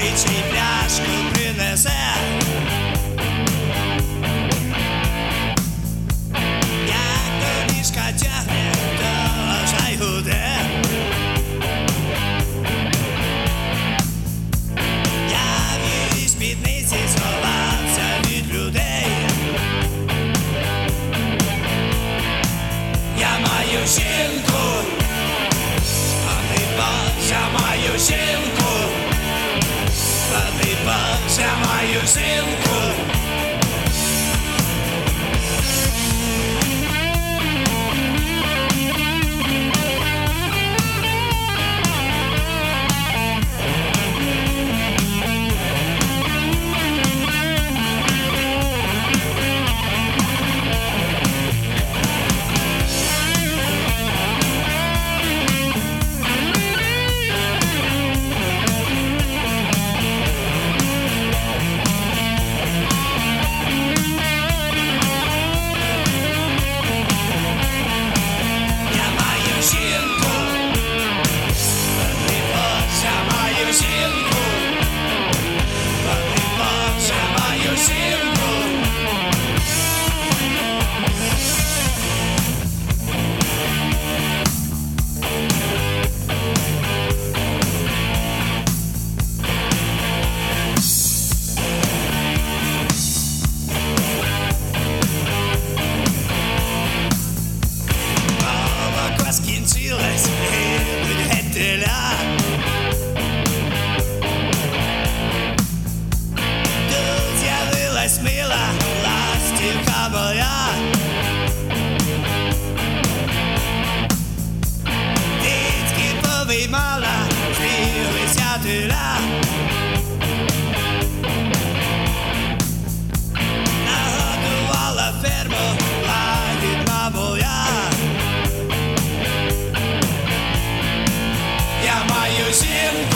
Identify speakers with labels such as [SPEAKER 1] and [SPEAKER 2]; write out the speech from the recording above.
[SPEAKER 1] Кличий пляшку принесе. Як до ліжка тягне, то жай гуде. Я в її спідниці сховався від людей. Я маю жінку, пане Боже, маю жінку. Пане Боже, маю жінку. Скінчилась, гинуть геть теля. Тут з'явилась мила ластівка моя. Дітки повиймала, злилися теля. Нагодувала ферму лагідна моя. Я маю жінку.